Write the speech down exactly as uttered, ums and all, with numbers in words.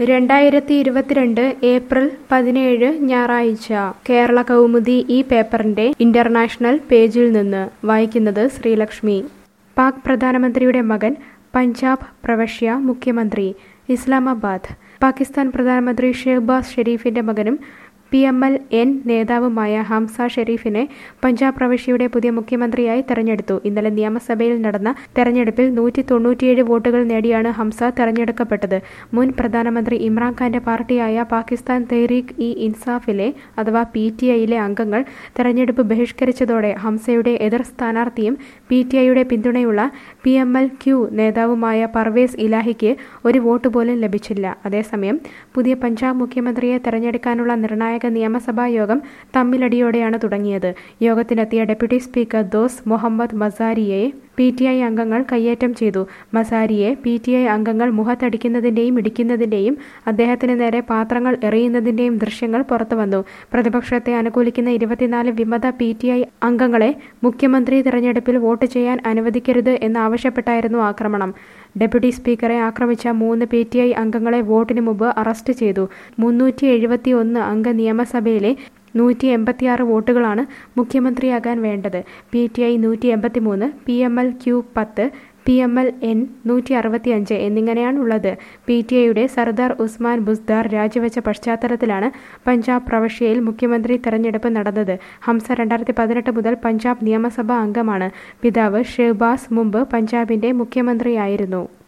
രണ്ടായിരത്തി ഇരുപത്തിരണ്ട് ഏപ്രിൽ പതിനേഴ് ഞായറാഴ്ച കേരള കൗമുദി ഈ പേപ്പറിന്റെ ഇന്റർനാഷണൽ പേജിൽ നിന്ന് വായിക്കുന്നത് ശ്രീലക്ഷ്മി. പാക് പ്രധാനമന്ത്രിയുടെ മകൻ പഞ്ചാബ് പ്രവിശ്യ മുഖ്യമന്ത്രി. ഇസ്ലാമാബാദ്. പാകിസ്ഥാൻ പ്രധാനമന്ത്രി ഷെഹ്ബാസ് ഷെരീഫിന്റെ മകനും പി എം എൽ എൻ നേതാവുമായ ഹംസ ഷെരീഫിനെ പഞ്ചാബ് പ്രവിശ്യയുടെ പുതിയ മുഖ്യമന്ത്രിയായി തെരഞ്ഞെടുത്തു. ഇന്നലെ നിയമസഭയിൽ നടന്ന തെരഞ്ഞെടുപ്പിൽ നൂറ്റി തൊണ്ണൂറ്റിയേഴ് വോട്ടുകൾ നേടിയാണ് ഹംസ തെരഞ്ഞെടുക്കപ്പെട്ടത്. മുൻ പ്രധാനമന്ത്രി ഇമ്രാൻഖാന്റെ പാർട്ടിയായ പാകിസ്ഥാൻ തെഹ്രീക്ക് ഇ ഇൻസാഫിലെ അഥവാ പി ടി ഐയിലെ അംഗങ്ങൾ തെരഞ്ഞെടുപ്പ് ബഹിഷ്കരിച്ചതോടെ ഹംസയുടെ എതിർ സ്ഥാനാർത്ഥിയും പി ടി ഐയുടെ പിന്തുണയുള്ള പി എം എൽ ക്യു നേതാവുമായ പർവേസ് ഇലാഹിക്ക് ഒരു വോട്ട് പോലും ലഭിച്ചില്ല. അതേസമയം പുതിയ പഞ്ചാബ് മുഖ്യമന്ത്രിയെ തെരഞ്ഞെടുക്കാനുള്ള നിർണായക നിയമസഭാ യോഗം തമ്മിലടിയോടെയാണ് തുടങ്ങിയത്. യോഗത്തിനെത്തിയ ഡെപ്യൂട്ടി സ്പീക്കർ ദോസ് മുഹമ്മദ് മസാരിയെ പി ടി ഐ അംഗങ്ങൾ കയ്യേറ്റം ചെയ്തു. മസാരിയെ പി ടി ഐ അംഗങ്ങൾ മുഖത്തടിക്കുന്നതിന്റെയും ഇടിക്കുന്നതിന്റെയും അദ്ദേഹത്തിന് നേരെ പാത്രങ്ങൾ എറിയുന്നതിന്റെയും ദൃശ്യങ്ങൾ പുറത്തുവന്നു. പ്രതിപക്ഷത്തെ അനുകൂലിക്കുന്ന ഇരുപത്തിനാല് വിമത പി ടി ഐ അംഗങ്ങളെ മുഖ്യമന്ത്രി തെരഞ്ഞെടുപ്പിൽ വോട്ട് ചെയ്യാൻ അനുവദിക്കരുത് എന്നാവശ്യപ്പെട്ടായിരുന്നു ആക്രമണം. ഡെപ്യൂട്ടി സ്പീക്കറെ ആക്രമിച്ച മൂന്ന് പി ടി ഐ അംഗങ്ങളെ വോട്ടിന് മുമ്പ് അറസ്റ്റ് ചെയ്തു. മുന്നൂറ്റി എഴുപത്തി ഒന്ന് അംഗ നിയമസഭയിലെ നൂറ്റി എൺപത്തിയാറ് വോട്ടുകളാണ് മുഖ്യമന്ത്രിയാകാൻ വേണ്ടത്. പി ടി ഐ നൂറ്റി എൺപത്തി മൂന്ന്, പി എം എൽ ക്യു പത്ത്, പി എം എൽ എൻ നൂറ്റി അറുപത്തി അഞ്ച് എന്നിങ്ങനെയാണുള്ളത്. പി ടി ഐയുടെ സർദാർ ഉസ്മാൻ ബുസ്ദാർ രാജിവെച്ച പശ്ചാത്തലത്തിലാണ് പഞ്ചാബ് പ്രവിശ്യയിൽ മുഖ്യമന്ത്രി തെരഞ്ഞെടുപ്പ് നടന്നത്. ഹംസ രണ്ടായിരത്തി പതിനെട്ട് മുതൽ പഞ്ചാബ് നിയമസഭാ അംഗമാണ്. പിതാവ് ഷെഹ്ബാസ് മുമ്പ് പഞ്ചാബിന്റെ മുഖ്യമന്ത്രിയായിരുന്നു.